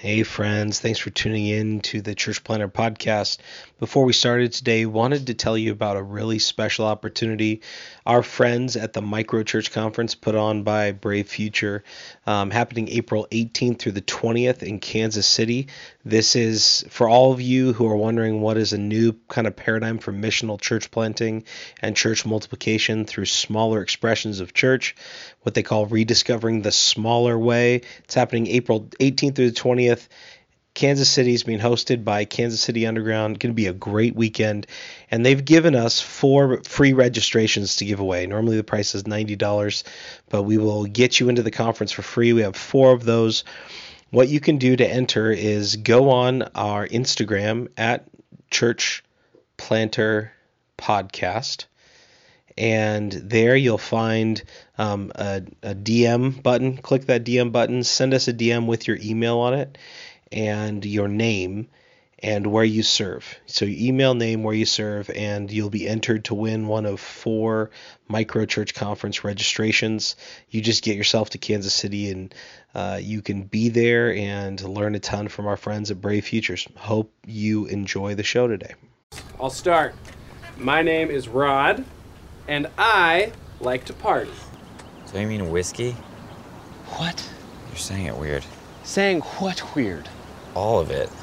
Hey friends, thanks for tuning in to the Church Planner podcast. Before we started today, wanted to tell you about a really special opportunity our friends at the Micro Church Conference put on by Brave Future, happening April 18th through the 20th in Kansas City. This is for all of you who are wondering what is a new kind of paradigm for missional church planting and church multiplication through smaller expressions of church, what they call rediscovering the smaller way. It's happening April 18th through the 20th. Kansas City is being hosted by Kansas City Underground. Going to be a great weekend. And they've given us 4 free registrations to give away. Normally the price is $90, but we will get you into the conference for free. We have 4 of those. What you can do to enter is go on our Instagram at Church Planter Podcast. And there you'll find a DM button. Click that DM button. Send us a DM with your email on it and your name and where you serve. So you email, name, where you serve, and you'll be entered to win one of 4 Micro Church Conference registrations. You just get yourself to Kansas City and you can be there and learn a ton from our friends at Brave Futures. Hope you enjoy the show today. I'll start. My name is Rod, and I like to party. So you mean whiskey? What? You're saying it weird. Saying what weird? All of it.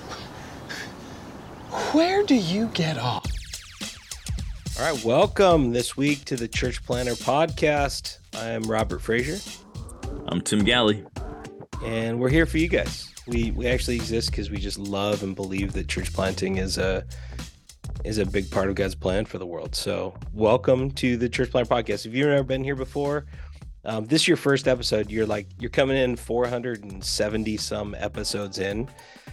Where do you get off? All right, welcome this week to the Church Planner Podcast. I'm Robert Frazier. I'm Tim Galley. And we're here for you guys. We actually exist because we just love and believe that church planting is a big part of God's plan for the world. So welcome to the Church Planner Podcast. If you've never been here before, this is your first episode. You're coming in 470 some episodes in.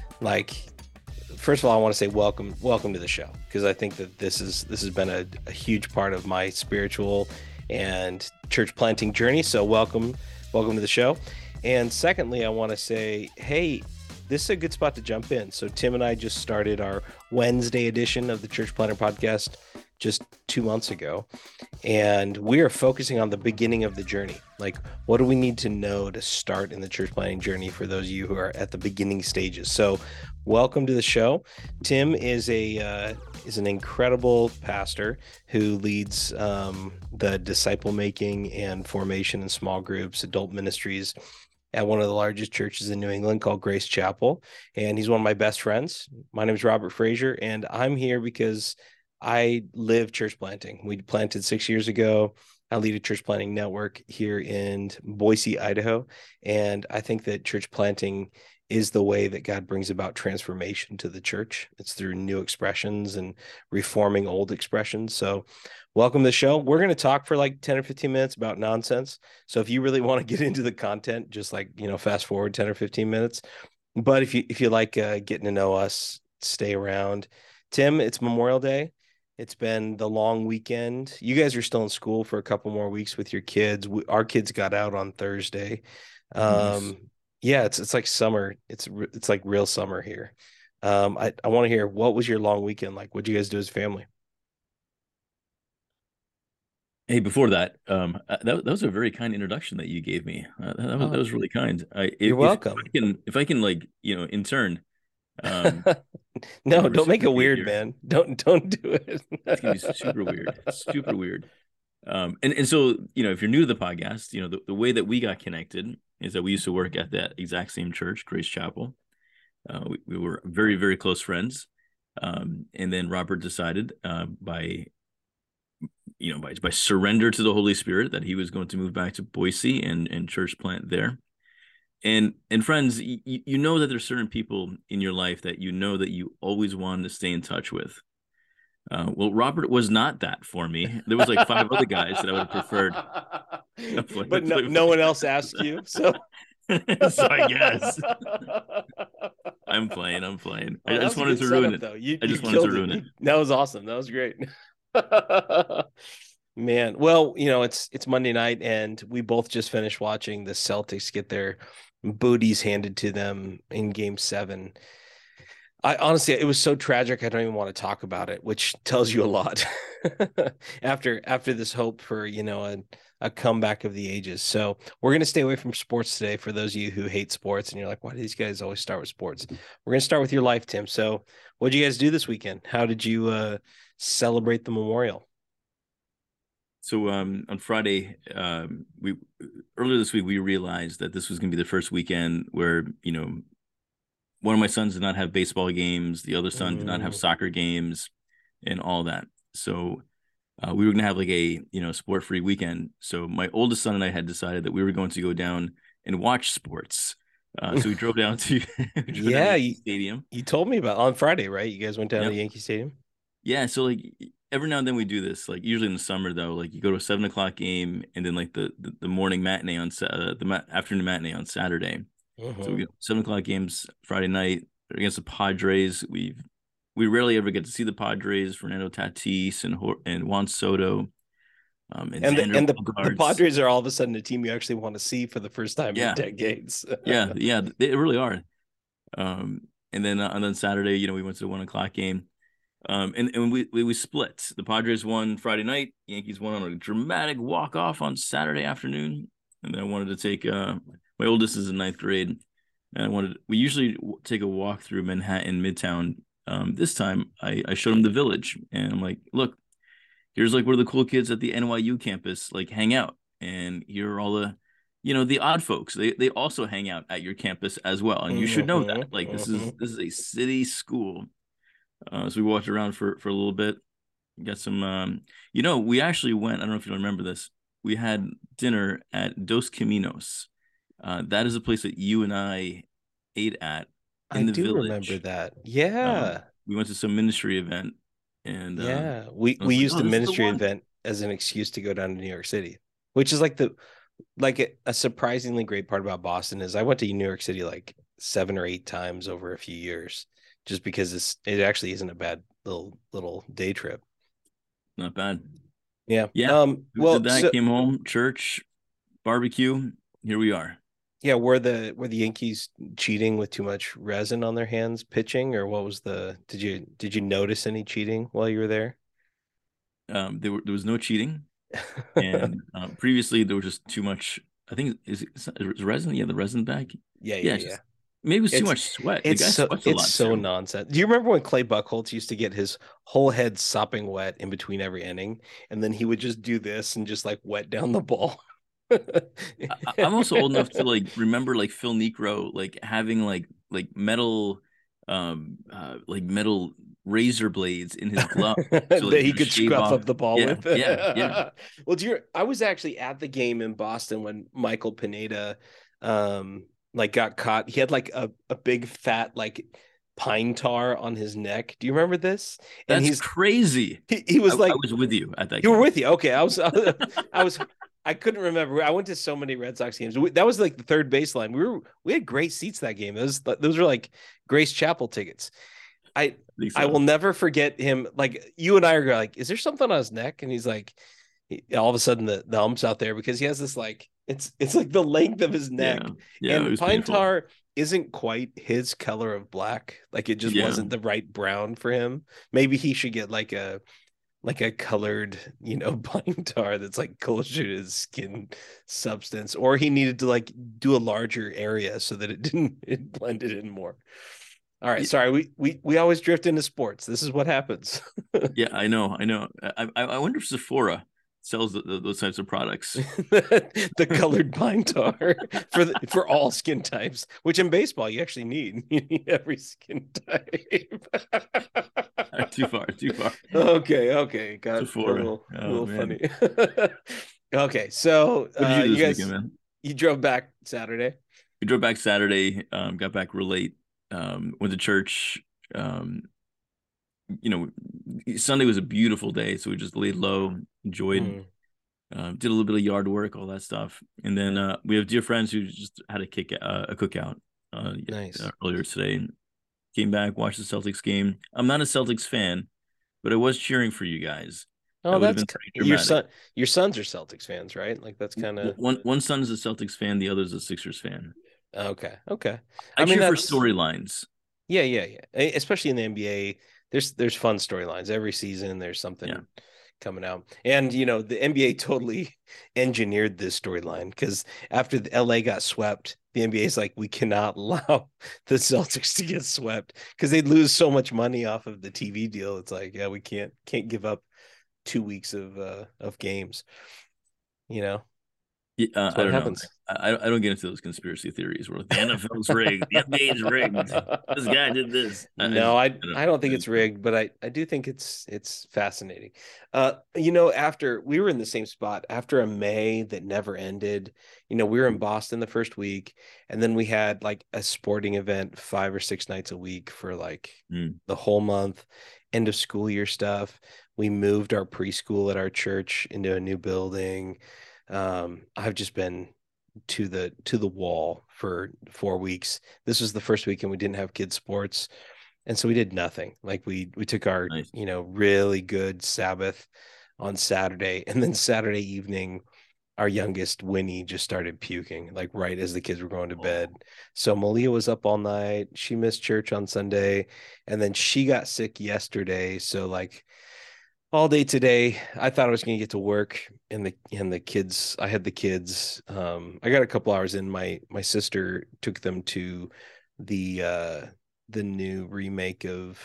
First of all, I want to say welcome to the show, because I think that this has been a huge part of my spiritual and church planting journey. So welcome to the show. And secondly, I want to say, hey, this is a good spot to jump in. So Tim and I just started our Wednesday edition of the Church Planner Podcast just 2 months ago. And we are focusing on the beginning of the journey. Like, what do we need to know to start in the church planting journey for those of you who are at the beginning stages? So welcome to the show. Tim is an incredible pastor who leads the disciple making and formation in small groups, adult ministries at one of the largest churches in New England called Grace Chapel. And he's one of my best friends. My name is Robert Frazier, and I'm here because I live church planting. We planted 6 years ago. I lead a church planting network here in Boise, Idaho. And I think that church planting is the way that God brings about transformation to the church. It's through new expressions and reforming old expressions. So welcome to the show. We're going to talk for like 10 or 15 minutes about nonsense. So if you really want to get into the content, just fast forward 10 or 15 minutes. But if you like getting to know us, stay around. Tim, it's Memorial Day. It's been the long weekend. You guys are still in school for a couple more weeks with your kids. Our kids got out on Thursday. Nice. Yeah, it's like summer. It's like real summer here. I want to hear, what was your long weekend like? What'd you guys do as a family? Hey, before that, that was a very kind introduction that you gave me. That was really kind. You're welcome. If I can in turn. No, don't make it weird, here. man. Don't do it. It's gonna be super weird, super weird. And so, if you're new to the podcast, the way that we got connected is that we used to work at that exact same church, Grace Chapel. We were very, very close friends. And then Robert decided by surrender to the Holy Spirit that he was going to move back to Boise and church plant there. And friends, you know that there's certain people in your life that you always wanted to stay in touch with. Well, Robert was not that for me. There was like 5 other guys that I would have preferred. But no one else asked you, so. So I guess I'm playing. I just wanted to ruin it. I just wanted to ruin it. That was awesome. That was great. Man, well, it's Monday night, and we both just finished watching the Celtics get their booties handed to them in Game 7. I honestly, it was so tragic. I don't even want to talk about it, which tells you a lot. After this hope for, a comeback of the ages. So we're going to stay away from sports today for those of you who hate sports and you're like, why do these guys always start with sports? We're going to start with your life, Tim. So what did you guys do this weekend? How did you celebrate the memorial? So on Friday, we earlier this week we realized that this was going to be the first weekend where one of my sons did not have baseball games, the other son did not have soccer games, and all that. So we were going to have like a sport-free weekend. So my oldest son and I had decided that we were going to go down and watch sports. So we drove down to Yeah, stadium. you told me about on Friday, right? You guys went down to Yankee Stadium. Yeah, so like every now and then we do this. Like usually in the summer though, like you go to a 7 o'clock game and then like the morning matinee on afternoon matinee on Saturday. So we get 7 o'clock games Friday night against the Padres. We rarely ever get to see the Padres. Fernando Tatis and Juan Soto. And the Padres are all of a sudden a team you actually want to see for the first time in decades. yeah, they really are. And then Saturday, we went to the 1 o'clock game. And we split. The Padres won Friday night. Yankees won on a dramatic walk off on Saturday afternoon. And then I wanted to take my oldest is in ninth grade, and we usually take a walk through Manhattan Midtown. This time I showed him the Village, and I'm like, look, here's like where the cool kids at the NYU campus like hang out, and here are all the the odd folks. They also hang out at your campus as well, and you should know that. Like this is a city school. So we walked around for a little bit, got some we actually went, I don't know if you remember this, we had dinner at Dos Caminos. That is a place that you and I ate at in the Village. Remember that. Yeah. We went to some ministry event, and we used the ministry event as an excuse to go down to New York City, which is a surprisingly great part about Boston is I went to New York City like 7 or 8 times over a few years, just because it actually isn't a bad little day trip. Not bad. Yeah. Well, came home, church, barbecue. Here we are. Yeah, were the Yankees cheating with too much resin on their hands pitching, or what was did you notice any cheating while you were there? There was no cheating, and previously there was just too much. I think is resin. Yeah, the resin bag. Yeah. Maybe it was too much sweat. It's so nonsense. Do you remember when Clay Buchholz used to get his whole head sopping wet in between every inning, and then he would just do this and just like wet down the ball? I'm also old enough to like remember like Phil Niekro like having like metal metal razor blades in his glove so, that he could scruff up the ball with. Yeah. Well, I was actually at the game in Boston when Michael Pineda got caught. He had like a big fat like pine tar on his neck. Do you remember this? And he's crazy. He was I was with you at that. You were with you. Okay. I couldn't remember. I went to so many Red Sox games. That was like the third baseline. We had great seats that game. Those were like Grace Chapel tickets. I will never forget him. Like you and I are like, is there something on his neck? And he's like, all of a sudden the hump's out there because he has this like it's like the length of his neck. Yeah, and pine tar isn't quite his color of black. Like it just wasn't the right brown for him. Maybe he should get like a colored, pine tar that's like closer to his skin substance, or he needed to like do a larger area so that it blended in more. All right, sorry, we always drift into sports. This is what happens. Yeah, I know. I wonder if Sephora sells those types of products. The colored pine tar for all skin types, which in baseball you actually need. You need every skin type. Too far. Okay. Got Sephora. A little funny. Okay, so you guys, weekend, you drove back Saturday. We drove back Saturday. Got back real late. Went to church. Sunday was a beautiful day, so we just laid low, enjoyed, did a little bit of yard work, all that stuff, and then we have dear friends who just had a cookout nice earlier today. Came back, watched the Celtics game. I'm not a Celtics fan, but I was cheering for you guys. Oh, that's your son. Your sons are Celtics fans, right? Like that's kind of one son is a Celtics fan, the other is a Sixers fan. Okay. I cheer for storylines. Yeah. Especially in the NBA, there's fun storylines every season. There's something Yeah. coming out, and the NBA totally engineered this storyline because after the LA got swept, the NBA is like, we cannot allow the Celtics to get swept because they'd lose so much money off of the TV deal. It's like, yeah, we can't give up 2 weeks of games. Yeah, That's I what don't know. happens. I don't get into those conspiracy theories where like, the NFL's rigged, the NBA is rigged. This guy did this. No, I don't, I don't think I it's just don't. rigged, but I do think it's fascinating. After we were in the same spot after a May that never ended, we were in Boston the first week, and then we had like a sporting event 5 or 6 nights a week for like Mm. the whole month, end of school year stuff. We moved our preschool at our church into a new building. I've just been to the wall for 4 weeks. This was the first weekend we didn't have kids sports, and so we did nothing. Like we took our Nice. really good Sabbath on Saturday, and then Saturday evening our youngest Winnie just started puking like right as the kids were going to bed. Oh, So Malia was up all night. She missed church on Sunday, and then she got sick yesterday. So like all day today, I thought I was going to get to work, and the kids. I had the kids. I got a couple hours in. My sister took them to the uh the new remake of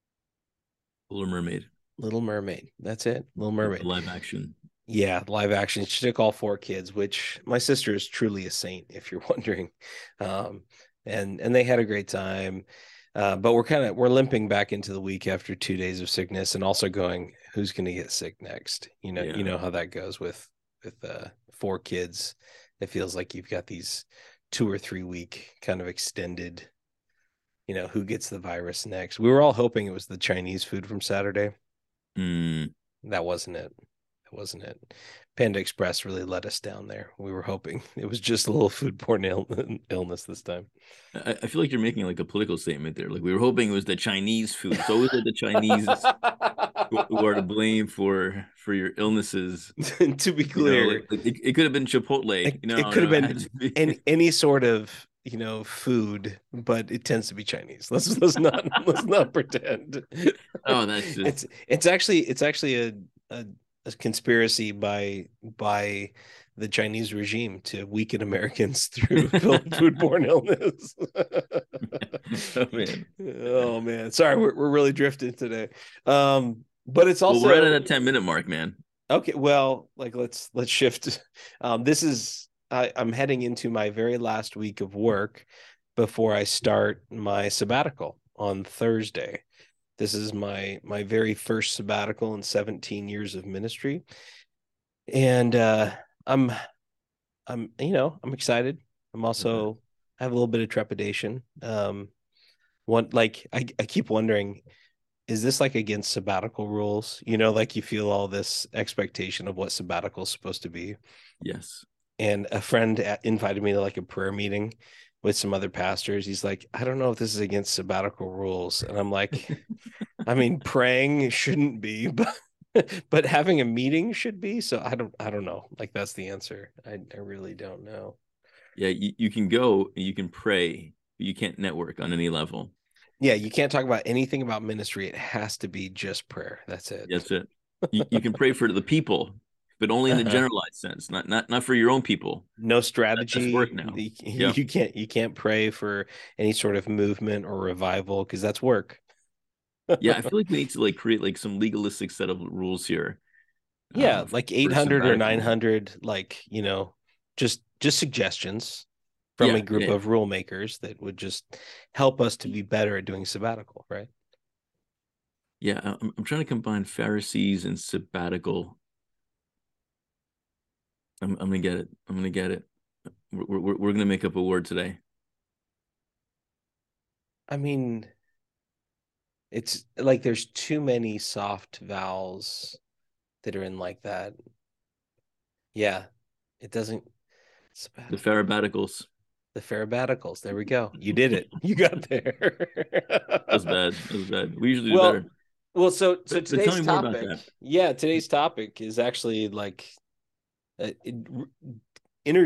Little Mermaid, Little Mermaid. That's it, Little the Mermaid. live action. Yeah, live action. She took all four kids, which my sister is truly a saint, if you're wondering. Um, and they had a great time. But we're limping back into the week after 2 days of sickness, and also going, who's going to get sick next? You Yeah. know how that goes with four kids. It feels like you've got these 2 or 3 week kind of extended. Who gets the virus next? We were all hoping it was the Chinese food from Saturday. Mm. That wasn't it. That wasn't it. Panda Express really let us down there. We were hoping it was just a little foodborne illness this time. I feel like you're making like a political statement there. Like we were hoping it was the Chinese food. It's always like the Chinese who are to blame for your illnesses. To be clear, Like it could have been Chipotle. it could have No, it been had to be. any sort of food, but it tends to be Chinese. Let's not pretend. Oh, that's just It's actually a conspiracy by the Chinese regime to weaken Americans through foodborne illness. oh man. Oh man, sorry, we're really drifting today. But it's Well, we're at also a 10-minute mark, man. okay. Well, like let's shift. This is I'm heading into my very last week of work before I start my sabbatical on Thursday. This is my very first sabbatical in 17 years of ministry, and I'm I'm excited. I'm also I have a little bit of trepidation. One like I keep wondering, is this like against sabbatical rules? Like you feel all this expectation of what sabbatical is supposed to be. Yes. And a friend invited me to like a prayer meeting with some other pastors. He's like, I don't know if this is against sabbatical rules. And I'm like, I mean, praying shouldn't be, but having a meeting should be. So I don't know. Like that's the answer. I really don't know. Yeah, you can go and you can pray, but you can't network on any level. Yeah, you can't talk about anything about ministry. It has to be just prayer. That's it. That's it. You can pray for the people, but only in the generalized sense, not for your own people. No That's strategy. work now. You, Yeah. you can't pray for any sort of movement or revival because that's work. Yeah, I feel like we need to like create like some legalistic set of rules here. Yeah, For like 800 or sabbatical. 900, like, just suggestions from Yeah, a group yeah, of rule makers that would just help us to be better at doing sabbatical, right? yeah. I'm trying to combine Pharisees and sabbatical. I'm gonna get it. I'm gonna get it. We're gonna make up a word today. I mean, it's like there's too many soft vowels that are in like that. Yeah, it doesn't The sabbatical. Pharabaticals. The Farabaticals. There we go. You did it. You got there. That was bad. That was bad. We usually do Well, better. so But tell today's me more about topic, that. yeah, today's topic is actually like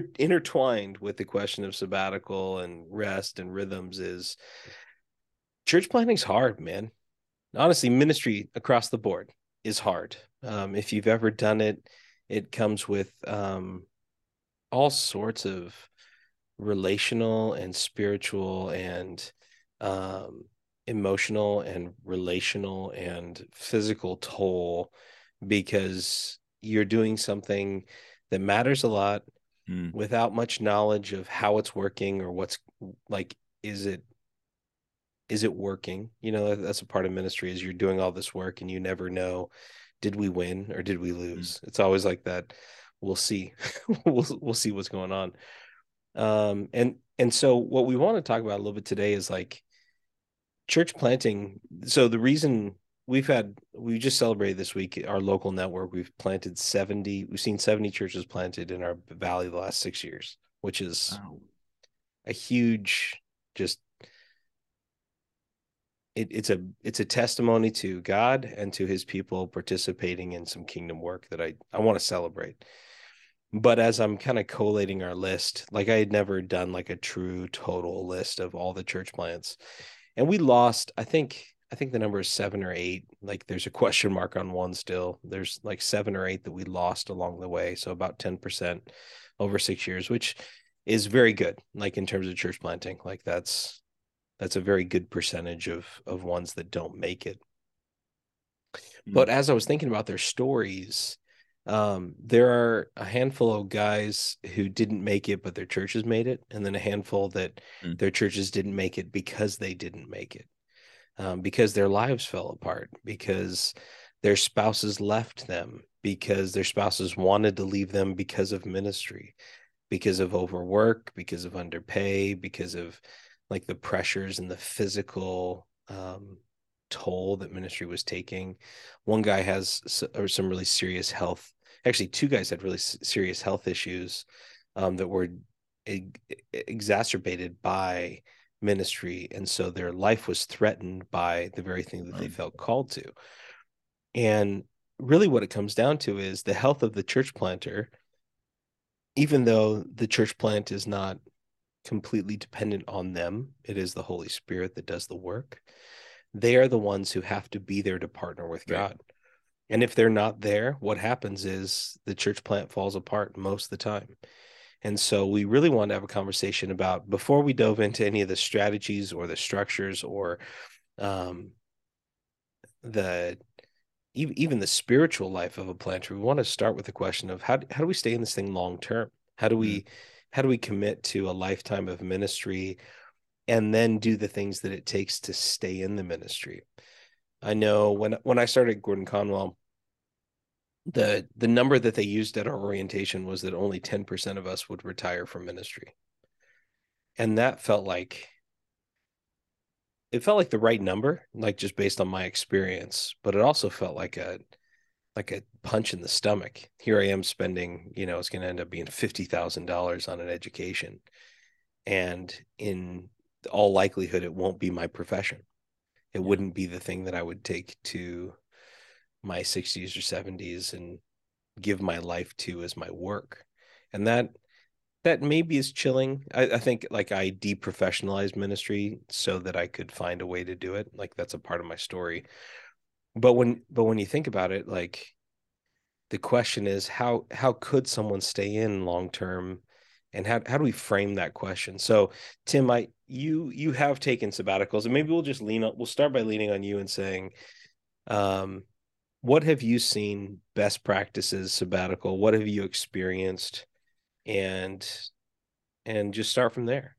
intertwined with the question of sabbatical and rest and rhythms is church planting's hard, man. Honestly, ministry across the board is hard. If you've ever done it, it comes with all sorts of relational and spiritual and emotional and relational and physical toll, because you're doing something that matters a lot without much knowledge of how it's working, or what's like, is it working? That's a part of ministry, is you're doing all this work and you never know, did we win or did we lose? It's always like that. We'll see. we'll see what's going on. And so what we want to talk about a little bit today is like church planting. So the reason we just celebrated this week our local network. We've seen 70 churches planted in our valley the last 6 years, which is a huge, just it's a testimony to God and to his people participating in some kingdom work that I want to celebrate. But as I'm kind of collating our list, like I had never done like a true total list of all the church plants. And we lost, I think the number is 7 or 8. Like there's a question mark on one still. There's like 7 or 8 that we lost along the way. So about 10% over 6 years, which is very good. Like in terms of church planting, like that's a very good percentage of ones that don't make it. But as I was thinking about their stories, there are a handful of guys who didn't make it, but their churches made it. And then a handful that their churches didn't make it because they didn't make it. Because their lives fell apart, because their spouses left them, because their spouses wanted to leave them because of ministry, because of overwork, because of underpay, because of like the pressures and the physical toll that ministry was taking. One guy has some really serious health. Actually, 2 guys had really serious health issues that were exacerbated by ministry. And so their life was threatened by the very thing that they felt called to. And really what it comes down to is the health of the church planter, even though the church plant is not completely dependent on them, it is the Holy Spirit that does the work. They are the ones who have to be there to partner with God. And if they're not there, what happens is the church plant falls apart most of the time. And so we really want to have a conversation about, before we dove into any of the strategies or the structures or even the spiritual life of a planter, we want to start with the question of how do we stay in this thing long term? How do we commit to a lifetime of ministry and then do the things that it takes to stay in the ministry? I know when I started Gordon Conwell, the number that they used at our orientation was that only 10% of us would retire from ministry. And that felt like the right number, like just based on my experience, but it also felt like a punch in the stomach. Here I am spending, it's going to end up being $50,000 on an education. And in all likelihood, it won't be my profession. It wouldn't be the thing that I would take to my 60s or 70s and give my life to as my work. And that maybe is chilling. I think like I deprofessionalized ministry so that I could find a way to do it. Like that's a part of my story. But when you think about it, like the question is how could someone stay in long term, and how do we frame that question? So Tim, you have taken sabbaticals, and maybe we'll start by leaning on you and saying, what have you seen best practices sabbatical? What have you experienced? And just start from there.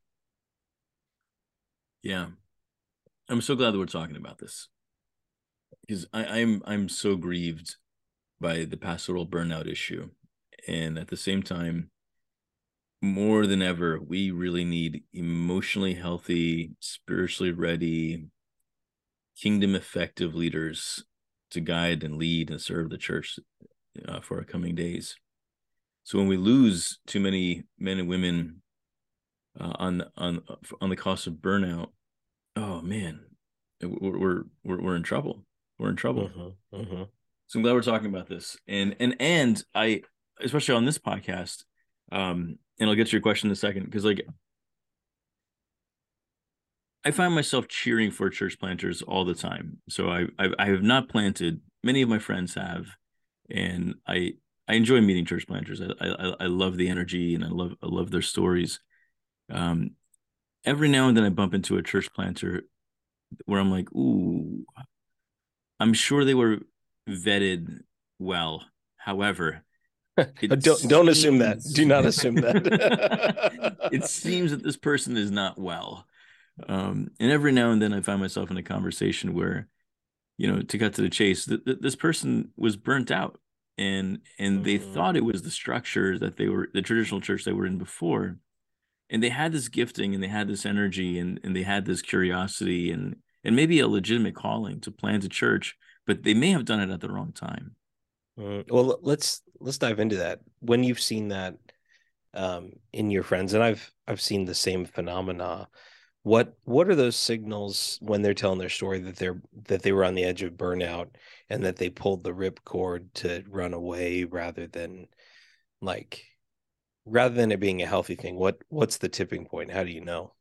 Yeah. I'm so glad that we're talking about this, because I'm so grieved by the pastoral burnout issue. And at the same time, more than ever, we really need emotionally healthy, spiritually ready, kingdom effective leaders to guide and lead and serve the church for our coming days. So when we lose too many men and women on the cost of burnout, oh man, we're in trouble. We're in trouble. So I'm glad we're talking about this, and I, especially on this podcast, and I'll get to your question in a second, because like I find myself cheering for church planters all the time. So I have not planted. Many of my friends have, and I enjoy meeting church planters. I love the energy, and I love their stories. Um, every now and then I bump into a church planter where I'm like, ooh, I'm sure they were vetted well. However, it Don't assume that. seems Do not assume it that. seems that this person is not well. And every now and then I find myself in a conversation where, to cut to the chase, this person was burnt out, and they Mhm. thought it was the structure that they were, the traditional church they were in before, and they had this gifting and they had this energy and they had this curiosity and maybe a legitimate calling to plant a church, but they may have done it at the wrong time. Well, let's dive into that. When you've seen that in your friends, and I've seen the same phenomena. What are those signals when they're telling their story that they were on the edge of burnout and that they pulled the ripcord to run away like rather than it being a healthy thing? What's the tipping point? How do you know?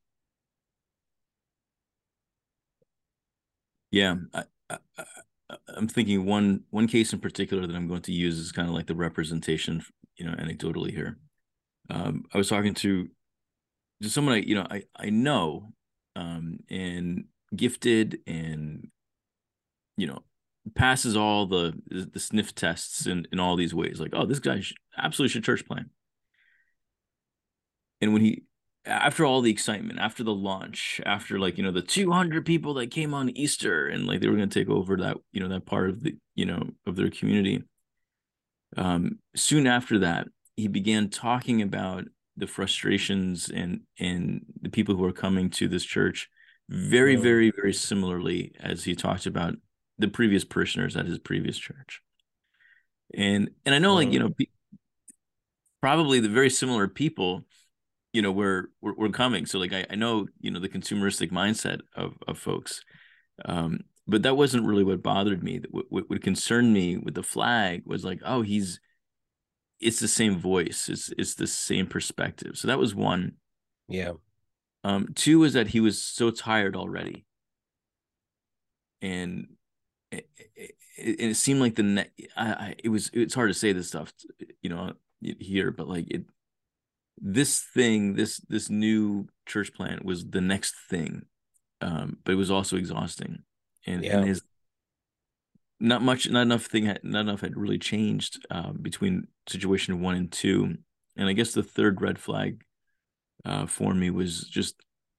Yeah, I'm thinking one case in particular that I'm going to use is kind of like the representation, anecdotally here. I was talking to someone I know, and gifted, and passes all the sniff tests in all these ways. Like, oh, this guy absolutely should church plant. And when he, after all the excitement, after the launch, after the 200 people that came on Easter, and like they were going to take over that that part of the of their community. Soon after that, he began talking about the frustrations and the people who are coming to this church very, Mm, very, very similarly as he talked about the previous parishioners at his previous church. And I know, like, mm, probably the very similar people, were coming. So like I know, the consumeristic mindset of folks. But that wasn't really what bothered me. What concerned me with the flag was like, oh, it's the same voice, it's the same perspective. So that was one. yeah. Two was that he was so tired already, and it seemed like it's hard to say this stuff, here, but like this new church plant was the next thing, but it was also exhausting, and Yeah. his not enough had really changed, between situation one and two, and I guess the third red flag, for me was just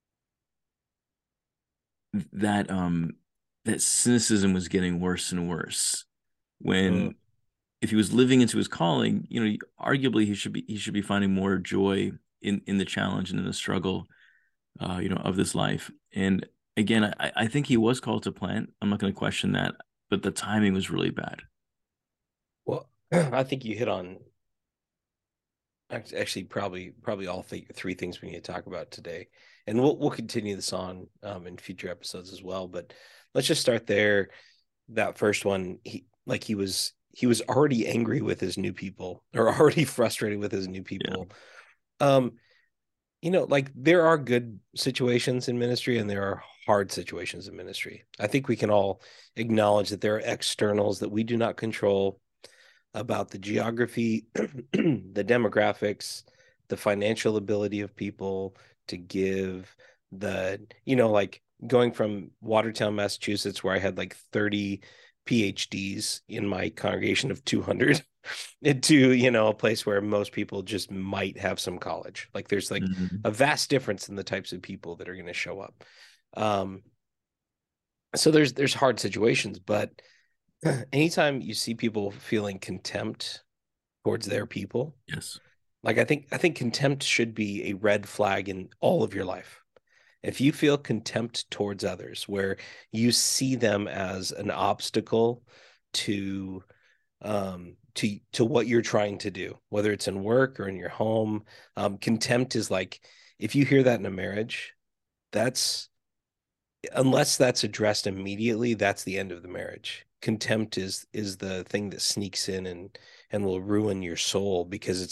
that that cynicism was getting worse and worse. Mm, When if he was living into his calling, arguably he should be finding more joy in the challenge and in the struggle, of this life. And again, I think he was called to plant. I'm not going to question that, but the timing was really bad. well, I think you hit on actually probably all three things we need to talk about today, and we'll continue this on in future episodes as well. But let's just start there. That first one, he was already angry with his new people, or already frustrated with his new Yeah. people. Um, like there are good situations in ministry and there are hard situations in ministry. I think we can all acknowledge that there are externals that we do not control about the geography, the demographics, the financial ability of people to give, like going from Watertown, Massachusetts, where I had like 30 PhDs in my congregation of 200 into, a place where most people just might have some college. Like there's like Mhm. a vast difference in the types of people that are going to show up. Um, so there's hard situations, but anytime you see people feeling contempt towards their people, Yes. like I think contempt should be a red flag in all of your life. If you feel contempt towards others, where you see them as an obstacle to to what you're trying to do, whether it's in work or in your home, contempt is like if you hear that in a marriage, that's unless that's addressed immediately, that's the end of the marriage. Contempt is the thing that sneaks in and will ruin your soul because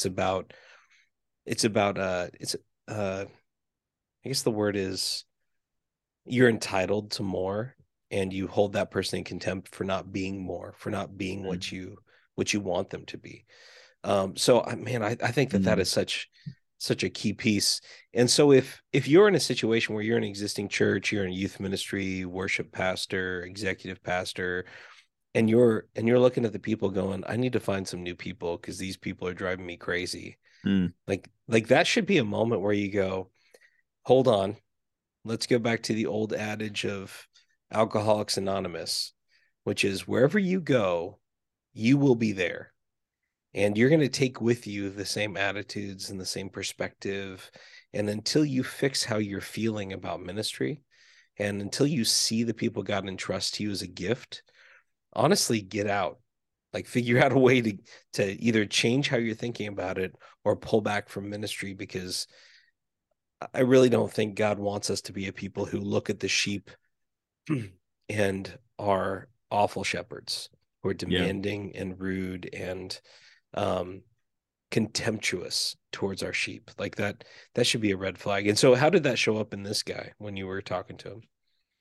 it's about I guess the word is you're entitled to more, and you hold that person in contempt for not being more, for not being what you want them to be. So man, I think that Mm. is such a key piece. And so if you're in a situation where you're in an existing church, you're in youth ministry, worship pastor, executive pastor, and you're looking at the people going, I need to find some new people because these people are driving me crazy. Mm. Like that should be a moment where you go, hold on, let's go back to the old adage of Alcoholics Anonymous, which is wherever you go, you will be there. And you're going to take with you the same attitudes and the same perspective. And until you fix how you're feeling about ministry, and until you see the people God entrusts to you as a gift, honestly, get out. Like figure out a way to either change how you're thinking about it or pull back from ministry, because I really don't think God wants us to be a people who look at the sheep and are awful shepherds who are Yeah. demanding and rude and um, contemptuous towards our sheep. Like that should be a red flag. And so how did that show up in this guy when you were talking to him?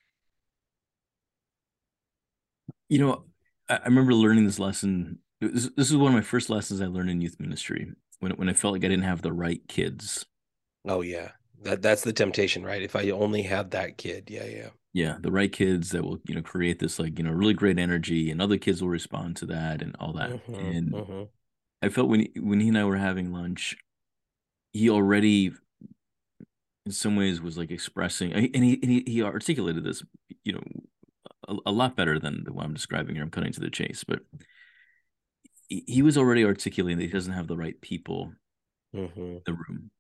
You know, I remember learning this lesson. This is one of my first lessons I learned in youth ministry when I felt like I didn't have the right kids. Oh yeah. That's the temptation, right? If I only had that kid. Yeah, yeah. Yeah, the right kids that will, create this like, really great energy, and other kids will respond to that and all that. Mm-hmm, And mm-hmm. I felt when he and I were having lunch, he already in some ways was like expressing, and he articulated this, you know, a lot better than the one I'm describing here. I'm cutting to the chase, but he was already articulating that he doesn't have the right people Mm-hmm. in the room,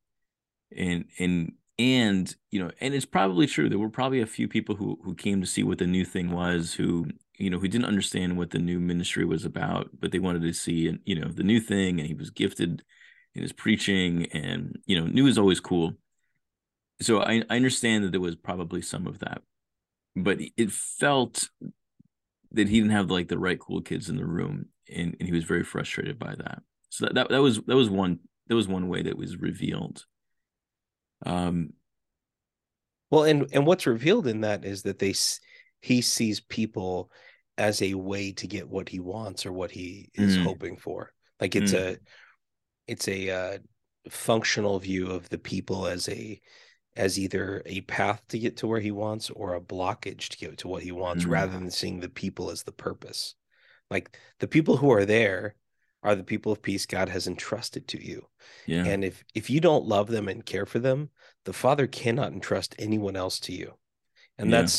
and and it's probably true. There were probably a few people who came to see what the new thing was, who didn't understand what the new ministry was about, but they wanted to see, and the new thing, and he was gifted in his preaching, and new is always cool. So I understand that there was probably some of that, but it felt that he didn't have like the right cool kids in the room, and he was very frustrated by that. So that was one way that was revealed. Um, Well, and what's revealed in that is that he sees people as a way to get what he wants or what he is mm, hoping for. Like mm, it's a functional view of the people as either a path to get to where he wants or a blockage to get to what he wants, rather mm, than seeing the people as the purpose. Like the people who are there are the people of peace God has entrusted to you. yeah, And if you don't love them and care for them, the Father cannot entrust anyone else to you. And yeah,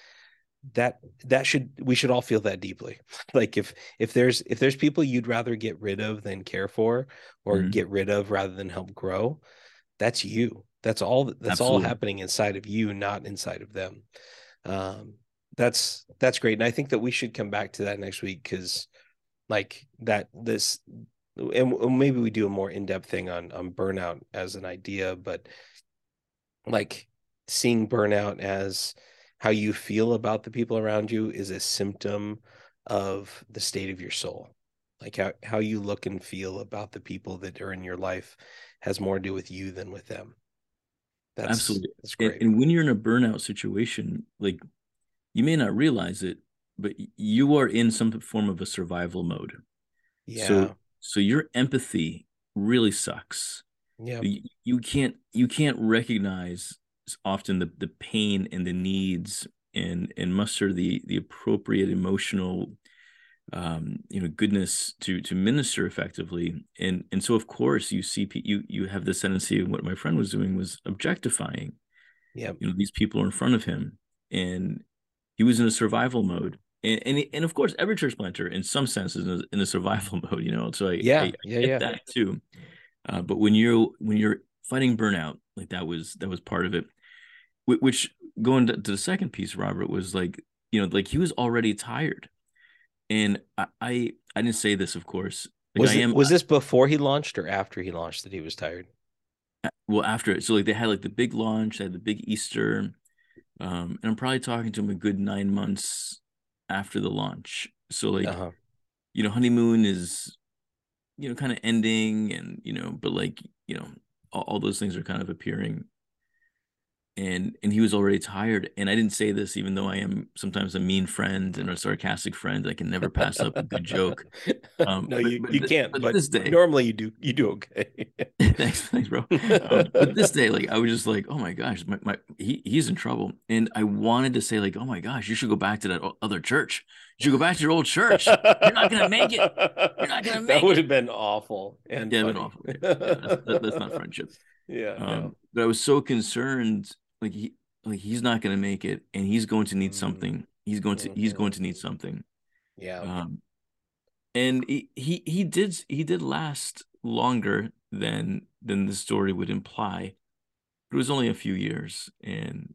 we should all feel that deeply. Like if there's people you'd rather get rid of than care for, or mm, get rid of rather than help grow, that's you. That's all absolutely. happening inside of you, not inside of them. Um, that's great. And I think that we should come back to that next week, because like that this and maybe we do a more in-depth thing on burnout as an idea, but like seeing burnout as how you feel about the people around you is a symptom of the state of your soul. Like how you look and feel about the people that are in your life has more to do with you than with them. Absolutely. That's And, great. and when you're in a burnout situation, like you may not realize it, but you are in some form of a survival mode. So Yeah. so your empathy really sucks. Yeah. You can't recognize often the pain and the needs, and muster the appropriate emotional goodness to minister effectively. And so of course you have this tendency, what my friend was doing was objectifying Yeah. these people are in front of him, and he was in a survival mode. And of course every church planter in some sense is in a survival mode, so I Yeah. Yeah. get Yeah. that too. But when you're fighting burnout, like that was part of it. Which, going to the second piece, Robert, was like, like he was already tired. And I didn't say this, of course. Like I am, Was this before he launched or after he launched that he was tired? well, after it. So like they had like the big launch, they had the big Easter. And I'm probably talking to him a good 9 months after the launch. So like, Uh-huh. honeymoon is, kind of ending, and but like, all those things are kind of appearing. and he was already tired. And I didn't say this, even though I am sometimes a mean friend and a sarcastic friend. I can never pass up a good joke. No, you can't. But But this day, normally you do okay. thanks, bro. But this day, like I was just like, oh my gosh, he's in trouble, and I wanted to say like, oh my gosh, you should go back to that other church. You should go back to your old church. You're not gonna make it. You're not gonna make That would it. have been awful and Yeah, funny. been awful. Yeah, that's not friendship. Yeah, no. But I was so concerned, like he's not going to make it, and he's going to need something. He's going to need something. Yeah. And he did last longer than the story would imply. It was only a few years, and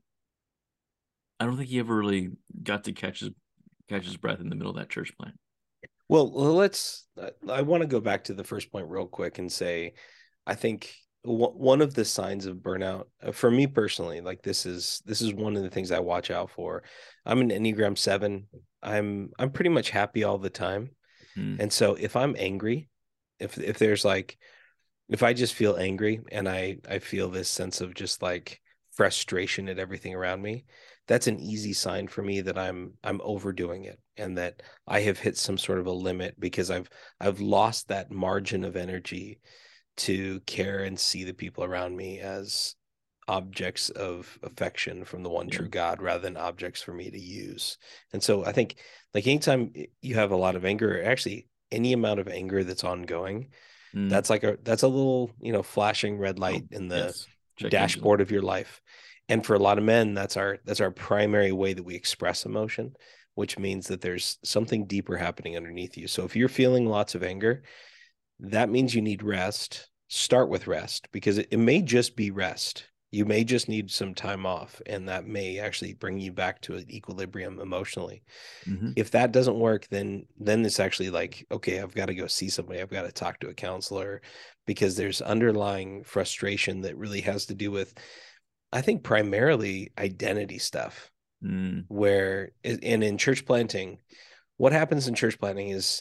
I don't think he ever really got to catch his breath in the middle of that church plant. Well, I want to go back to the first point real quick and say, I think one of the signs of burnout for me personally, like this is one of the things I watch out for. I'm an Enneagram 7. I'm pretty much happy all the time. And so if I'm angry, if there's like, if I just feel angry and I feel this sense of just like frustration at everything around me, that's an easy sign for me that I'm overdoing it and that I have hit some sort of a limit because I've lost that margin of energy to care and see the people around me as objects of affection from the one true God rather than objects for me to use. And so I think like anytime you have a lot of anger, or actually any amount of anger that's ongoing, that's a little, flashing red light in the dashboard of your life. And for a lot of men, that's our primary way that we express emotion, which means that there's something deeper happening underneath you. So if you're feeling lots of anger, that means you need rest. Start with rest because it may just be rest. You may just need some time off, and that may actually bring you back to an equilibrium emotionally. If that doesn't work, then it's actually like, okay, I've got to go see somebody. I've got to talk to a counselor because there's underlying frustration that really has to do with, I think, primarily identity stuff. Where, and in church planting, what happens in church planting is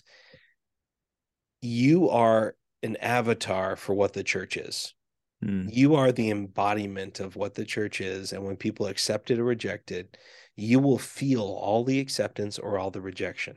you are an avatar for what the church is. You are the embodiment of what the church is. And when people accept it or reject it, you will feel all the acceptance or all the rejection.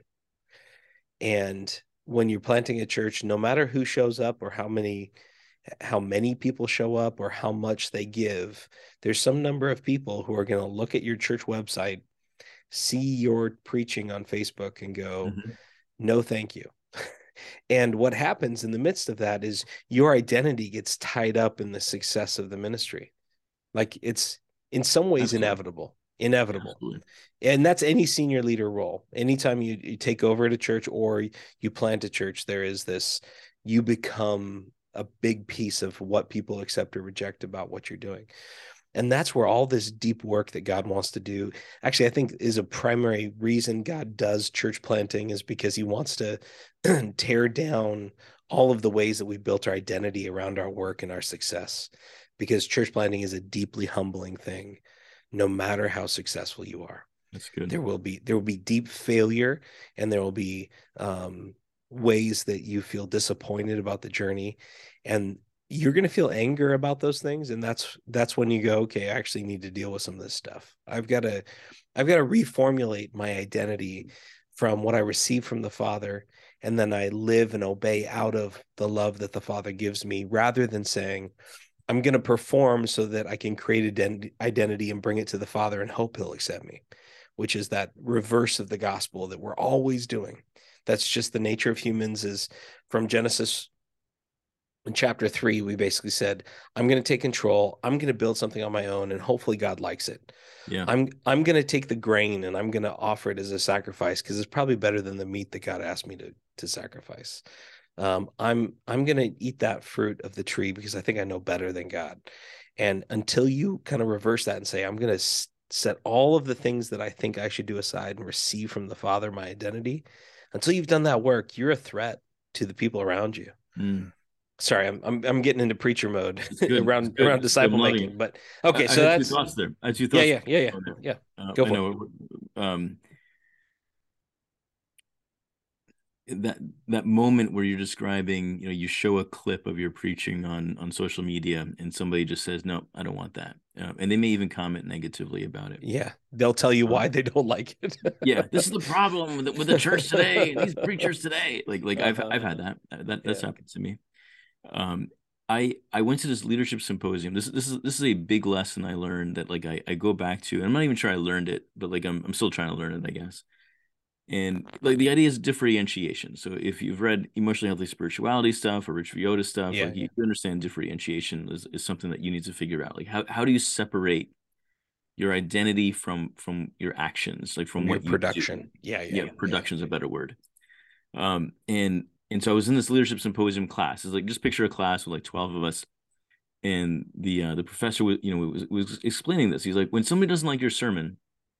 And when you're planting a church, no matter who shows up or how many people show up or how much they give, there's some number of people who are going to look at your church website, see your preaching on Facebook and go, no, thank you. And what happens in the midst of that is your identity gets tied up in the success of the ministry. Like it's in some ways inevitable. Absolutely. And that's any senior leader role. Anytime you take over at a church or you plant a church, there is this, you become a big piece of what people accept or reject about what you're doing. And that's where all this deep work that God wants to do, actually, I think is a primary reason God does church planting, is because he wants to tear down all of the ways that we built our identity around our work and our success. Because church planting is a deeply humbling thing, no matter how successful you are. That's good. There will be deep failure, and there will be ways that you feel disappointed about the journey, and you're going to feel anger about those things. And that's when you go, okay, I actually need to deal with some of this stuff. I've got to reformulate my identity from what I receive from the Father. And then I live and obey out of the love that the Father gives me, rather than saying, I'm going to perform so that I can create identity and bring it to the Father and hope he'll accept me, which is that reverse of the gospel that we're always doing. That's just the nature of humans. Is from Genesis. In chapter 3, we basically said, I'm going to take control. I'm going to build something on my own, and hopefully God likes it. Yeah. I'm going to take the grain and I'm going to offer it as a sacrifice because it's probably better than the meat that God asked me to sacrifice. I'm going to eat that fruit of the tree because I think I know better than God. And until you kind of reverse that and say, I'm going to set all of the things that I think I should do aside and receive from the Father my identity, until you've done that work, you're a threat to the people around you. Sorry, I'm getting into preacher mode around disciple making, but okay. So that's thoughts there. I had two thoughts. Yeah. Go for it. that that moment where you're describing, you show a clip of your preaching on social media, and somebody just says, "No, I don't want that," and they may even comment negatively about it. Yeah, they'll tell you why they don't like it. Yeah, this is the problem with the church today and these preachers today. Like I've had that's Yeah. happened to me. Um, I went to this leadership symposium. This is a big lesson I learned that like I go back to, and I'm not even sure I learned it, but like I'm still trying to learn it, I guess. And like the idea is differentiation. So if you've read emotionally healthy spirituality stuff or Rich Villota stuff, Yeah, like yeah. you understand differentiation is something that you need to figure out. Like how do you separate your identity from your actions, like from Your what you production. do? Yeah, Yeah, production is a better word. And so I was in this leadership symposium class. It's like just picture a class with like 12 of us, and the professor was explaining this. He's like, when somebody doesn't like your sermon,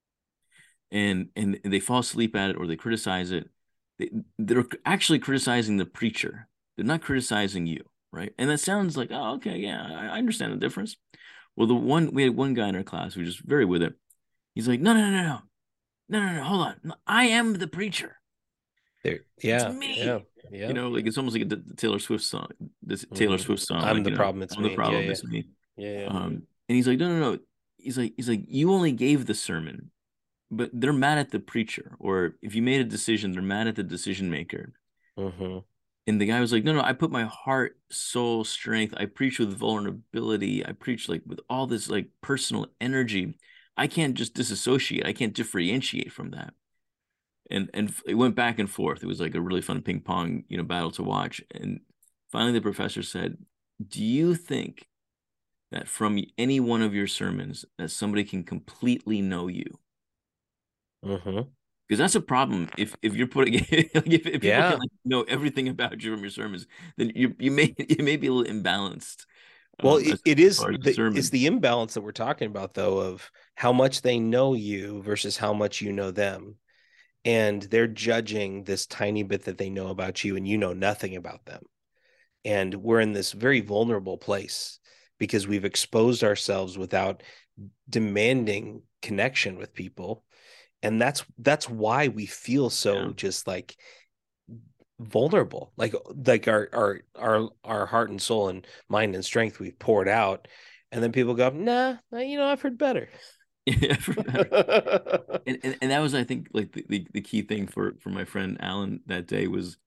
and they fall asleep at it or they criticize it, they're actually criticizing the preacher. They're not criticizing you, right? And that sounds like, oh, okay, yeah, I understand the difference. Well, we had one guy in our class who was just very with it. He's like, no, hold on. No, I am the preacher. There, It's yeah, me. Like it's almost like the Taylor Swift song. This Taylor Swift song, I'm like the problem, it's I'm the me. Yeah, problem, yeah. it's me. Yeah, And he's like, no. He's like, you only gave the sermon, but they're mad at the preacher. Or if you made a decision, they're mad at the decision maker. yeah. And the guy was like, no, I put my heart, soul, strength. I preach with vulnerability. I preach like with all this like personal energy. I can't just disassociate. I can't differentiate from that. And it went back and forth. It was like a really fun ping pong, battle to watch. And finally, the professor said, "Do you think that from any one of your sermons that somebody can completely know you?" Mm-hmm. Because that's a problem. If you're putting like if people Yeah. can like know everything about you from your sermons, then you may you may be a little imbalanced. Well, As it is far as the it's sermon. the imbalance that we're talking about, though, of how much they know you versus how much you know them. And they're judging this tiny bit that they know about you, and you know nothing about them. And we're in this very vulnerable place because we've exposed ourselves without demanding connection with people. And that's why we feel so Yeah, just like vulnerable, like our heart and soul and mind and strength we've poured out, and then people go, nah, I've heard better. yeah, for better. And that was, I think, like the key thing for my friend Alan that day was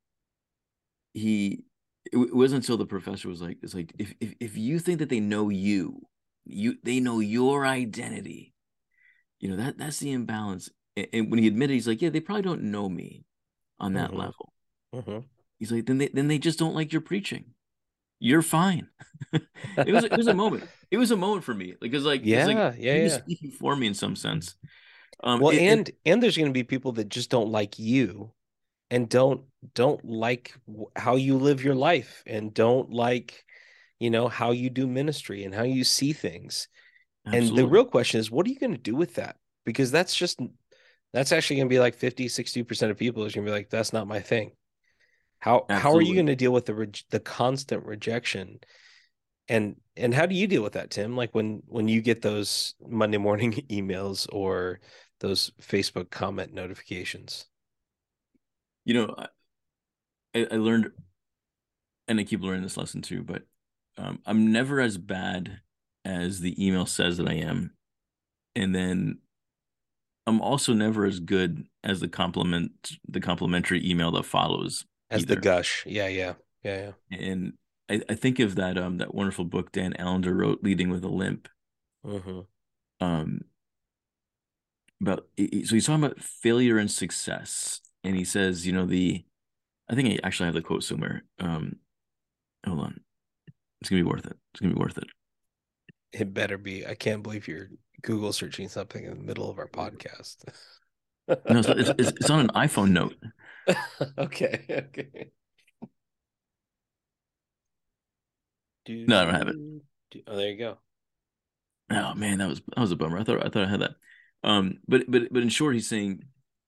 it wasn't until the professor was like, it's like if you think that they know they know your identity, that's the imbalance. And when he admitted, he's like, yeah, they probably don't know me on that Mm-hmm. level. Mm-hmm. He's like, then they just don't like your preaching. You're fine. It was a moment. It was a moment for me. Like it's like Yeah, yeah, he was yeah. speaking for me in some sense. Well, And and there's going to be people that just don't like you and don't like how you live your life and don't like, how you do ministry and how you see things. And the absolutely, real question is, what are you going to do with that? Because that's actually going to be like 50-60% of people is going to be like, that's not my thing. How are you absolutely. going to deal with the constant rejection? And how do you deal with that, Tim? Like when you get those Monday morning emails or those Facebook comment notifications? You know, I learned, and I keep learning this lesson too, but I'm never as bad as the email says that I am. And then I'm also never as good as the complimentary email that follows As the either. gush. Yeah, yeah. Yeah, And I think of that wonderful book Dan Allender wrote, Leading with a Limp. yeah. Mm-hmm. Um, so he's talking about failure and success, and he says, I think I actually have the quote somewhere. Hold on, it's gonna be worth it. It's gonna be worth it. It better be. I can't believe you're Google searching something in the middle of our podcast. No, it's on an iPhone note. Okay, okay. No, I don't have it. Oh, there you go. Oh man, that was a bummer. I thought I had that. But in short, he's saying,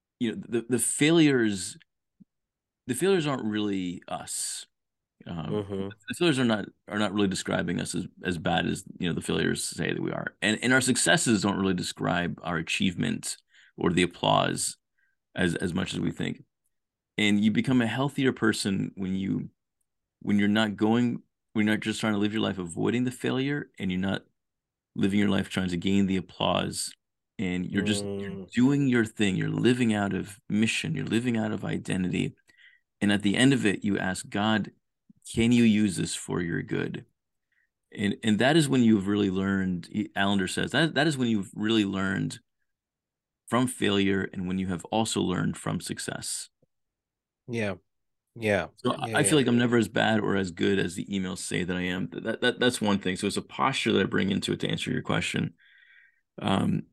the failures aren't really us. Mm-hmm. The failures are not really describing us as bad as the failures say that we are, and our successes don't really describe our achievement or the applause as much as we think. And you become a healthier person when you're not going, when you're not just trying to live your life avoiding the failure, and you're not living your life trying to gain the applause, and you're Mm, doing your thing. You're living out of mission. You're living out of identity. And at the end of it, you ask God, can you use this for your good? And that is when you've really learned, Allender says, that is when you've really learned from failure, and when you have also learned from success. yeah, yeah, So yeah, I feel yeah. like I'm never as bad or as good as the emails say that I am. That's one thing. So it's a posture that I bring into it to answer your question. Um,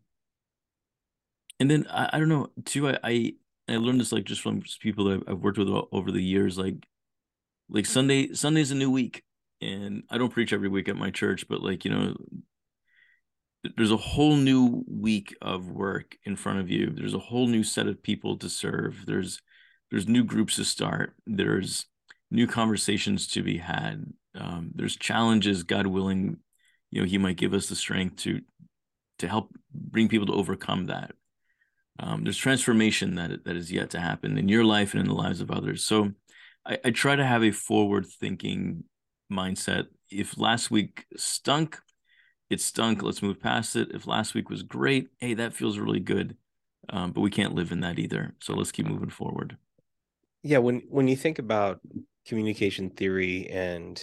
and then I don't know too. I learned this like just from just people that I've worked with over the years. Like Sunday's a new week, and I don't preach every week at my church, but like there's a whole new week of work in front of you. There's a whole new set of people to serve. There's new groups to start. There's new conversations to be had. There's challenges, God willing, He might give us the strength to help bring people to overcome that. There's transformation that is yet to happen in your life and in the lives of others. So I try to have a forward thinking mindset. If last week stunk, it stunk. Let's move past it. If last week was great, hey, that feels really good. But we can't live in that either. So let's keep moving forward. Yeah, when you think about communication theory, and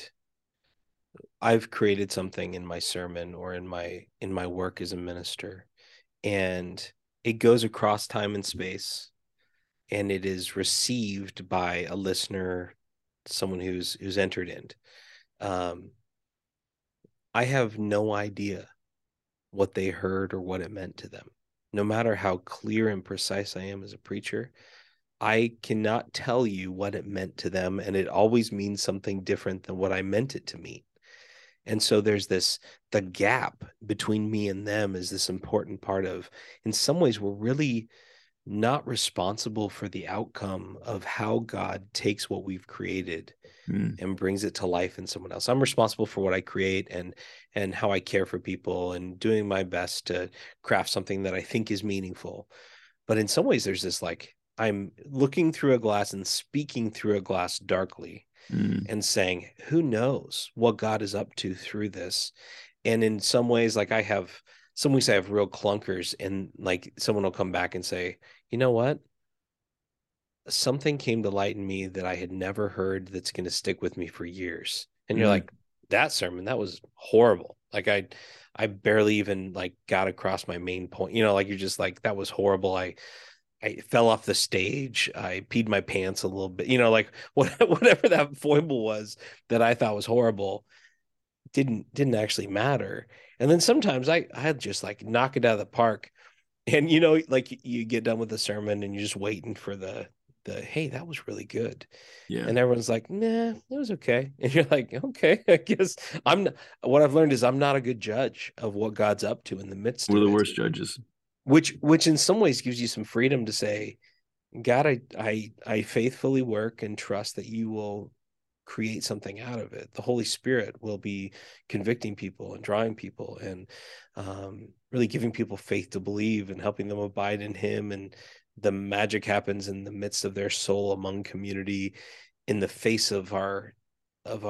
I've created something in my sermon or in my work as a minister, and it goes across time and space, and it is received by a listener, someone who's entered in. Um, I have no idea what they heard or what it meant to them. No matter how clear and precise I am as a preacher, I cannot tell you what it meant to them, and it always means something different than what I meant it to mean. And so there's the gap between me and them is this important part of, in some ways, we're really not responsible for the outcome of how God takes what we've created Mm, and brings it to life in someone else. I'm responsible for what I create and how I care for people and doing my best to craft something that I think is meaningful. But in some ways, there's this like I'm looking through a glass and speaking through a glass darkly mm, and saying, who knows what God is up to through this? And in some ways, like some weeks I have real clunkers, and like someone will come back and say, you know what? Something came to light in me that I had never heard that's going to stick with me for years. And you're mm. like, that sermon, that was horrible. Like I barely even like got across my main point. Like you're just like, that was horrible. I fell off the stage. I peed my pants a little bit. Like whatever that foible was that I thought was horrible didn't actually matter. And then sometimes I just like knock it out of the park. And like you get done with the sermon and you're just waiting for the hey, that was really good. Yeah. And everyone's like, nah, it was okay. And you're like, okay, I guess what I've learned is I'm not a good judge of what God's up to in the midst We're of the it. worst judges. Which in some ways gives you some freedom to say, God, I faithfully work and trust that you will create something out of it. The Holy Spirit will be convicting people and drawing people and really giving people faith to believe and helping them abide in Him. And the magic happens in the midst of their soul among community, in the face of of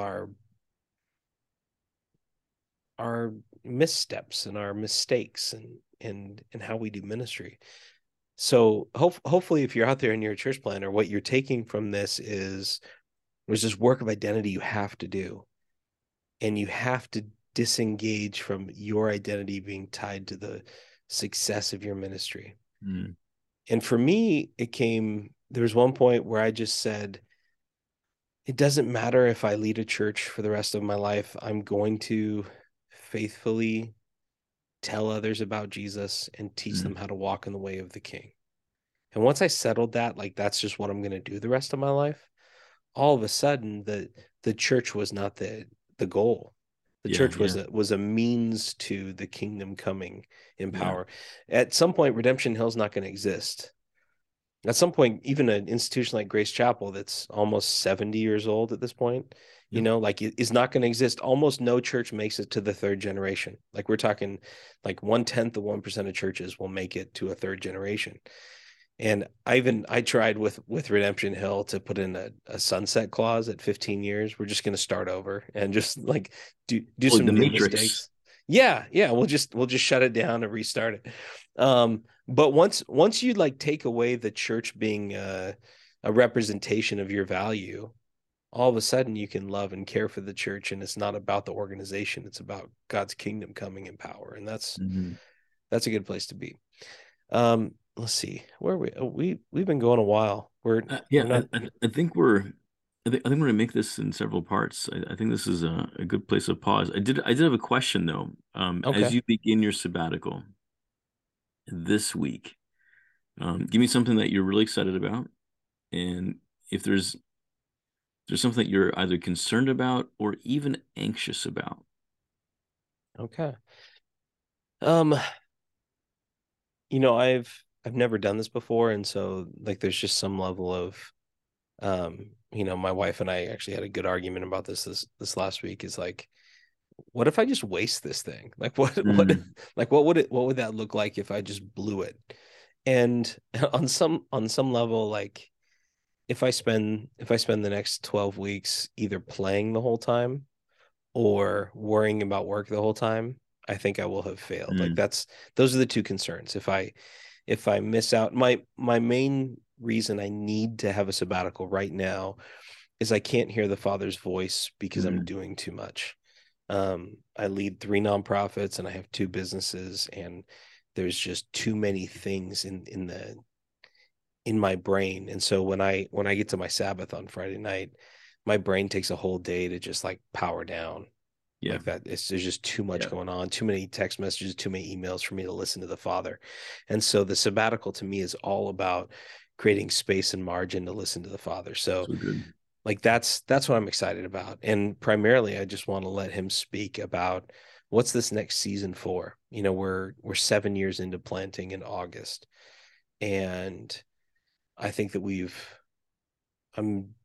our missteps and our mistakes and how we do ministry. So hopefully, if you're out there and you're a church planner, what you're taking from this is there's this work of identity you have to do, and you have to disengage from your identity being tied to the success of your ministry. Mm, And for me, there was one point where I just said, it doesn't matter if I lead a church for the rest of my life. I'm going to faithfully tell others about Jesus and teach mm. them how to walk in the way of the King. And once I settled that, like that's just what I'm going to do the rest of my life, all of a sudden the church was not the goal. The Yeah. church Yeah. was a means to the kingdom coming in Yeah. power. At some point, Redemption Hill is not going to exist. At some point, even an institution like Grace Chapel that's almost 70 years old at this point, Yep. like it is not going to exist. Almost no church makes it to the third generation. Like we're talking like 1/10 of 1% of churches will make it to a third generation. And I tried with Redemption Hill to put in a sunset clause at 15 years. We're just going to start over and just like do Like some the new Matrix. mistakes. Yeah, we'll just shut it down and restart it. But once you like take away the church being a representation of your value, all of a sudden you can love and care for the church, and it's not about the organization, it's about God's kingdom coming in power, and Mhm. that's a good place to be. Let's see where we've been going a while. We're Yeah, not I think I think we're gonna make this in several parts. I think this is a good place to pause. I did have a question though. As okay. you begin your sabbatical this week, give me something that you're really excited about, and if there's something that you're either concerned about or even anxious about. Okay. Um, I've never done this before, and so like there's just some level of my wife and I actually had a good argument about this last week. Is like, what if I just waste this thing? Like what Mm, like what would that look like if I just blew it? And on some level, like if I spend the next 12 weeks either playing the whole time or worrying about work the whole time, I think I will have failed. Like mm, those are the two concerns. If I miss out, my main reason I need to have a sabbatical right now is I can't hear the Father's voice because I'm mm, doing too much. I lead three nonprofits and I have two businesses, and there's just too many things in my brain. And so when I get to my Sabbath on Friday night, my brain takes a whole day to just like power down yeah, like that. There's just too much yeah, going on, too many text messages, too many emails for me to listen to the Father. And so the sabbatical to me is all about creating space and margin to listen to the Father. So so good. like that's what I'm excited about. And primarily I just want to let him speak about what's this next season for. We're 7 years into planting in August. And I think that I'm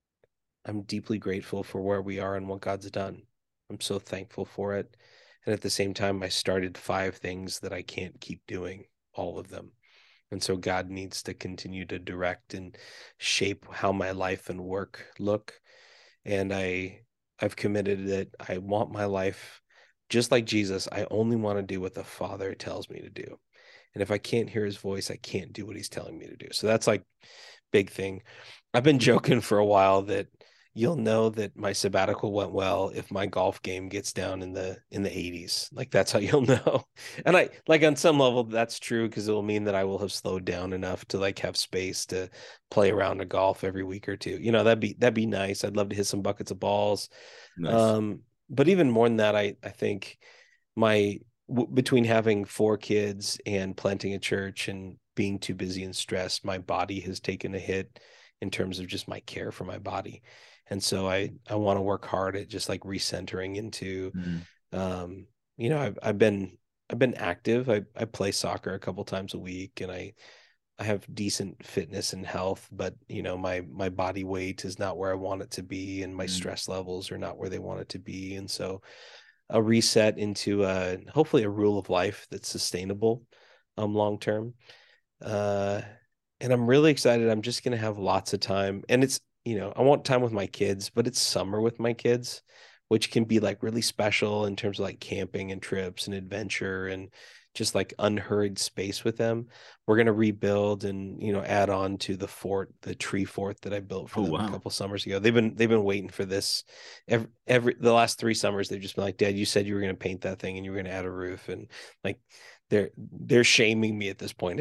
I'm deeply grateful for where we are and what God's done. I'm so thankful for it. And at the same time, I started 5 things that I can't keep doing, all of them. And so God needs to continue to direct and shape how my life and work look. And I've committed that I want my life just like Jesus. I only want to do what the Father tells me to do. And if I can't hear his voice, I can't do what he's telling me to do. So that's like big thing. I've been joking for a while that you'll know that my sabbatical went well if my golf game gets down in the 80s. Like that's how you'll know. And I like on some level that's true because it will mean that I will have slowed down enough to like have space to play around a golf every week or two. That'd be nice. I'd love to hit some buckets of balls. Nice. But even more than that, I think my between having 4 kids and planting a church and being too busy and stressed, my body has taken a hit in terms of just my care for my body. And so I want to work hard at just like recentering into Mm, um I've been active. I play soccer a couple times a week, and I have decent fitness and health, but my body weight is not where I want it to be, and my mm. stress levels are not where they want it to be. And so a reset into hopefully a rule of life that's sustainable long term. Uh and I'm really excited. I'm just gonna have lots of time. And I want time with my kids, but it's summer with my kids, which can be like really special in terms of like camping and trips and adventure and just like unhurried space with them. We're gonna rebuild and add on to the tree fort that I built for Oh them a wow. couple summers ago. They've been waiting for this. Every the last 3 summers, they've just been like, Dad, you said you were gonna paint that thing and you were gonna add a roof. And like they're shaming me at this point.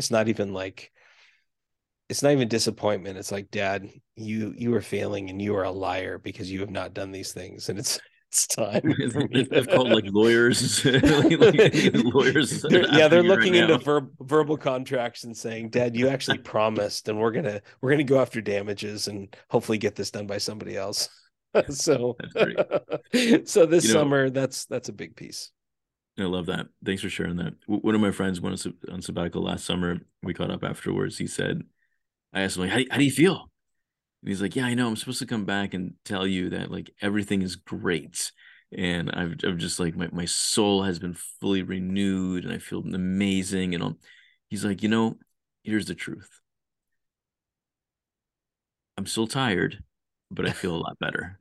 It's not even disappointment. It's like, Dad, you are failing and you are a liar because you have not done these things. And it's time for me They've called like to lawyers, like, lawyers yeah, after they're you right looking into now. verbal contracts and saying, Dad, you actually promised, and we're gonna go after damages and hopefully get this done by somebody else. So That's great. so this You know, summer, that's a big piece. I love that. Thanks for sharing that. One of my friends went on sabbatical last summer. We caught up afterwards. He said, I asked him, like, how do you feel? And he's like, yeah, I know. I'm supposed to come back and tell you that like everything is great. And I've just like my soul has been fully renewed and I feel amazing. And all. He's like, here's the truth. I'm still tired, but I feel a lot better.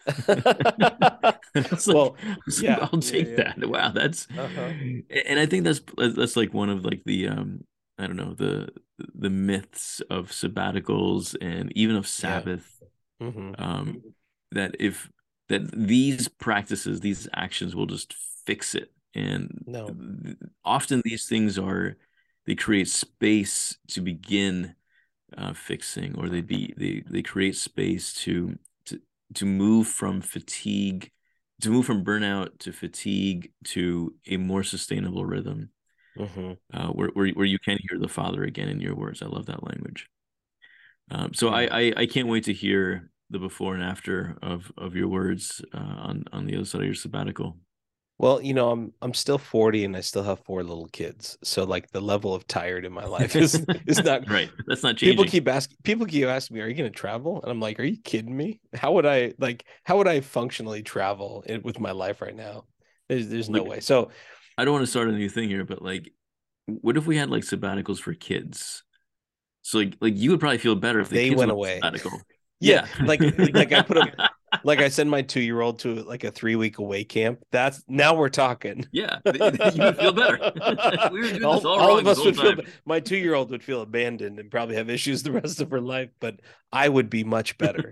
It's Well, like, I'll yeah, take yeah. that. Wow, Uh-huh. and I think that's like one of like the I don't know, the myths of sabbaticals and even of Yeah. Sabbath, Hmm. um that if that these practices, these actions will just fix it. And No. often these things they create space to begin fixing, or they create space to to move from fatigue, to move from burnout to fatigue to a more sustainable rhythm, Hmm. where you can hear the Father again in your words. I love that language. So Yeah. I can't wait to hear the before and after of your words on the other side of your sabbatical. Well, I'm still 40 and I still have 4 little kids. So like the level of tired in my life is not. Right. That's not changing. People keep asking me, "Are you going to travel?" And I'm like, "Are you kidding me? How would I functionally travel with my life right now? There's no Like, way." So I don't want to start a new thing here, but like, what if we had like sabbaticals for kids? So like you would probably feel better if the they kids went went on away. sabbatical. Yeah, Yeah. like I send my 2-year-old to like a 3-week away camp. That's now we're talking. Yeah, you would feel better. We were doing this all all wrong of this us whole would feel. time. My 2-year-old would feel abandoned and probably have issues the rest of her life, but I would be much better.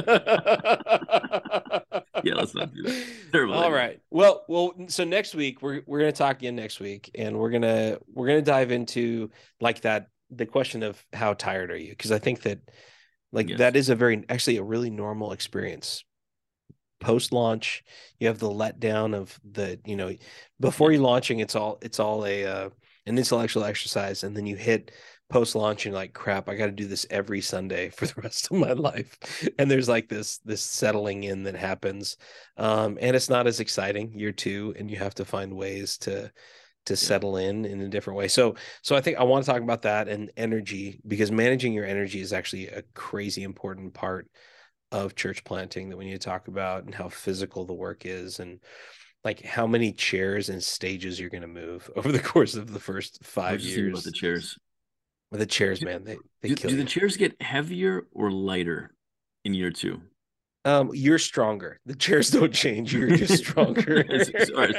Yeah, let's not do that. Terrible All idea. right. Well. So next week we're gonna talk again next week, and we're gonna dive into like the question of how tired are you? Because I think that like Yes. that is actually a really normal experience post launch. You have the letdown of before Yes. you launching, it's all an intellectual exercise, and then you hit post launch and like, crap, I got to do this every Sunday for the rest of my life. And there's like this settling in that happens, and it's not as exciting year 2, and you have to find ways to settle in a different way. So I think I want to talk about that and energy, because managing your energy is actually a crazy important part of church planting that we need to talk about, and how physical the work is, and like how many chairs and stages you're going to move over the course of the first I 5 was just thinking about the years. chairs. The chairs, Do, man, they do, kill do the you. chairs get heavier or lighter in year 2? You're stronger. The chairs don't change. You're just stronger. Sorry.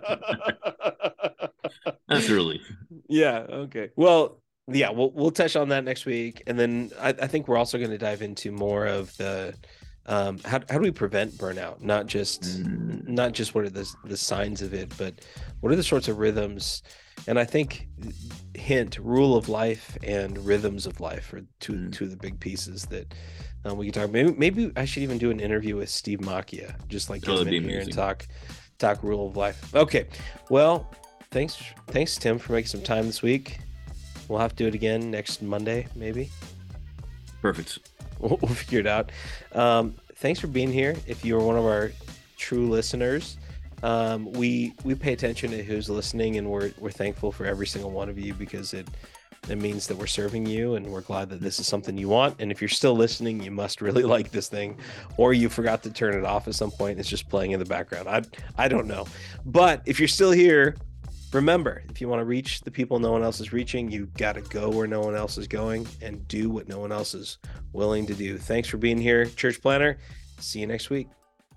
That's early. Yeah. Okay. Well, yeah, we'll touch on that next week, and then I think we're also going to dive into more of the how do we prevent burnout? Not just what are the signs of it, but what are the sorts of rhythms? And I think rule of life and rhythms of life are two of the big pieces that we can talk. Maybe I should even do an interview with Steve Macchia, just like get him in here and talk rule of life. Okay. Well, thanks Tim for making some time this week. We'll have to do it again next Monday, maybe. Perfect. We'll figure it out. Thanks for being here. If you're one of our true listeners, we pay attention to who's listening, and we're thankful for every single one of you, because it means that we're serving you, and we're glad that this is something you want. And if you're still listening, you must really like this thing, or you forgot to turn it off at some point. It's just playing in the background. I don't know. But if you're still here, remember, if you want to reach the people no one else is reaching, you got to go where no one else is going and do what no one else is willing to do. Thanks for being here, Church Planter. See you next week.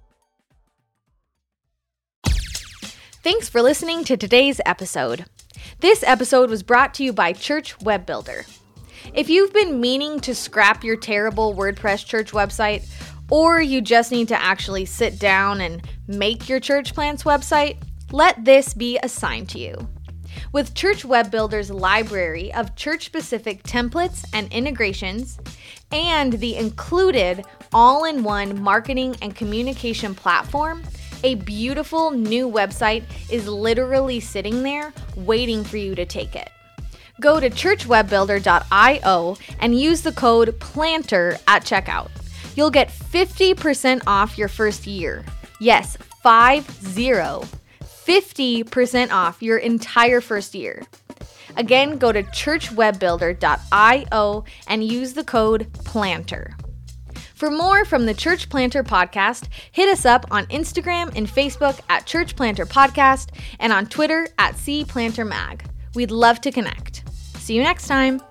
Thanks for listening to today's episode. This episode was brought to you by Church Web Builder. If you've been meaning to scrap your terrible WordPress church website, or you just need to actually sit down and make your church plant's website, let this be a sign to you. With Church Web Builder's library of church-specific templates and integrations, and the included all-in-one marketing and communication platform, a beautiful new website is literally sitting there waiting for you to take it. Go to churchwebbuilder.io and use the code PLANTER at checkout. You'll get 50% off your first year. Yes, 50% off your entire first year. Again, go to churchwebbuilder.io and use the code PLANTER. For more from the Church Planter Podcast, hit us up on Instagram and Facebook at Church Planter Podcast, and on Twitter at CPlanterMag. We'd love to connect. See you next time.